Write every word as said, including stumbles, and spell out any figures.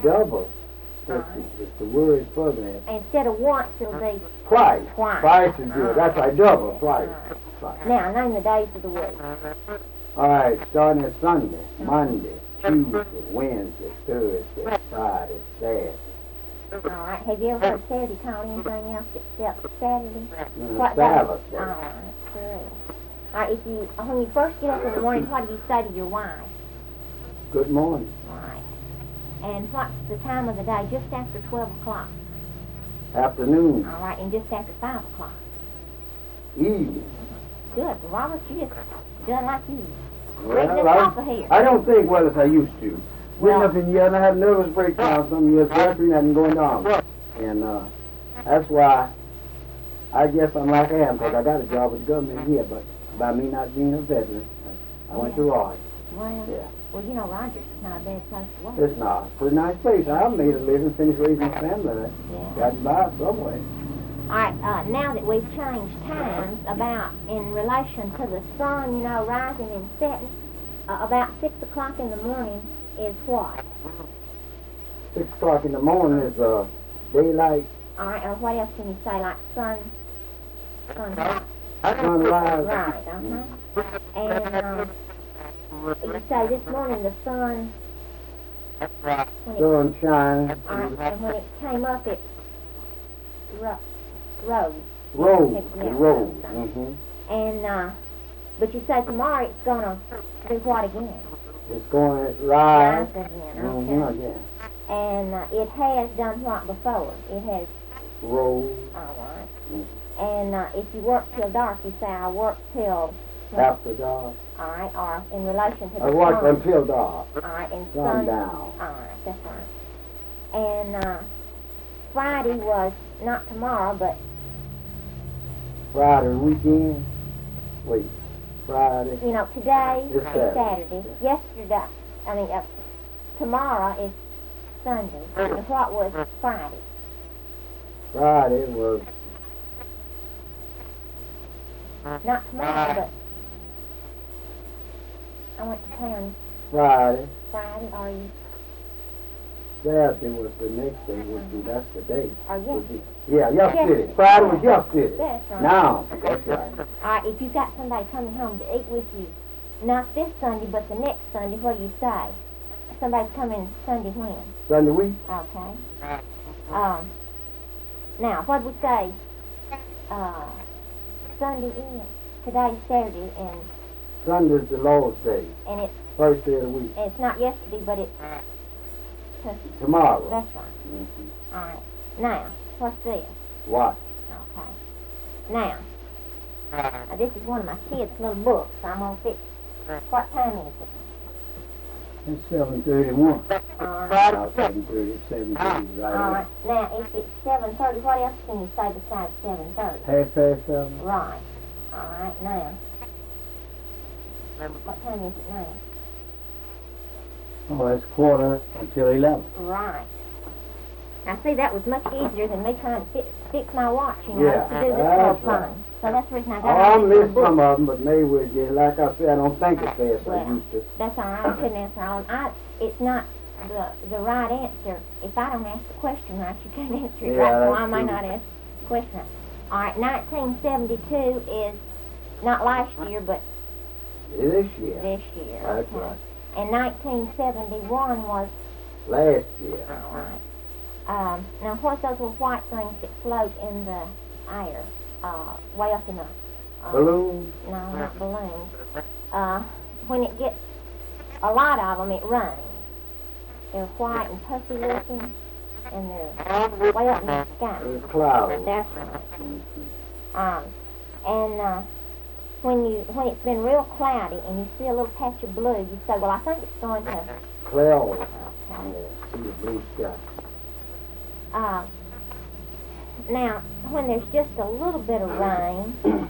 double. That's Right. the, that's the word for that. Instead of once, it'll be Twice. twice. Twice is good. That's right, double, twice. Right. Twice. Now, name the days of the week. All right, starting at Sunday, Monday, Tuesday, Wednesday, Thursday, Friday, Saturday. All right. Have you ever heard Saturday called anything else except Saturday? And What Sabbath day? day. All right, sure is. All right, if you, when you first get up in the morning, what do you say to your wife? Good morning. Right. And what's the time of the day? Just after twelve o'clock. Afternoon, All right, and just after five o'clock. evening. Good. Well, Robert, you just done like you. Drinking Well, this I, coffee here. I don't think well as I used to. Well- Getting up in years, and I had nervous breakdowns some years, therapy nothing going down. And uh, that's why I guess I'm like I am, because I got a job with the government here, but by me not being a veteran, I went to Raleigh. Well, Yeah. well, you know, Rogers is not a bad place to work. It's not. Pretty nice place. I made a living, finished raising my family. and Yeah. Got by some way. All right, uh, now that we've changed times about in relation to the sun, you know, rising and setting, uh, about six o'clock in the morning is what? Six o'clock in the morning is uh, daylight, All right, or what else can you say, like sun, sunrise? sunrise. Right, uh-huh. And um, you say this morning the sun, when it, Sun shining. all right, and when it came up, it ro- rose. Rose. Yeah, It rose. rose. Mm-hmm. And, uh, but you say tomorrow it's going to do what again? It's going to rise. Rise again, Mm-hmm. okay. Again. And uh, it has done what before? It has, Rose. all right. Mhm. And uh, if you work till dark, you say, I work till, After dark. all right, or in relation to the I work sun. until dark. All right, and sun, Sundown. all right, that's right. And uh, Friday was not tomorrow, but Friday weekend. Wait. Friday. you know, today It's is Saturday. Saturday. Yesterday, I mean, uh, tomorrow is Sunday. And what was Friday? Friday was Not tomorrow, but I went to town Friday. Friday, or you, Saturday was the next day. Would be that's the day. or Would yes. be, yeah, yesterday. Yesterday. Friday was yesterday. That's right. Now, that's right. All right, if you got somebody coming home to eat with you, not this Sunday, but the next Sunday, what do you say? Somebody's coming Sunday when? Sunday week. Okay. Um, now, what we say? Uh, Sunday is today's Saturday, and Sunday's the Lord's day. and it's First day of the week. it's not yesterday, but it's t- Tomorrow. that's right. Mm-hmm. All right. Now, what's this? Watch. Okay. Now, now, this is one of my kids' little books. I'm gonna fix. What time is it? It's seven thirty-one. All right. About seven thirty, seven thirty, right All on. right. Now, if it's seven thirty, what else can you say besides seven thirty? Half past seven. Right. All right. Now, what time is it now? Oh, that's quarter until eleven. Right. Now, see, that was much easier than me trying to fix, fix my watch, you know, Yeah, to do this that's whole right. thing. So that's the reason I Oh, got I all these missed little some books. of them, but maybe we'll get, like I said, I don't think as fast as I Well, used to. That's all right. I couldn't answer all. I, it's not the the right answer. If I don't ask the question right, you can't answer it Yeah, right. So that's I may true. not ask the question right. All right. nineteen seventy-two is not last year, but This year. this year. That's okay. right. And nineteen seventy-one was Last year. all right. Um, now, what are those little white things that float in the air, uh, way up in the uh, Balloons. No, not balloons. Uh, when it gets a lot of them, it rains. They're white and puffy looking, and they're way up in the sky. It's clouds. That's right. Mhm. Um, and uh, when you when it's been real cloudy and you see a little patch of blue, you say, "Well, I think it's going to." Clouds. Okay. Yeah, see the blue sky. Uh, now, when there's just a little bit of rain,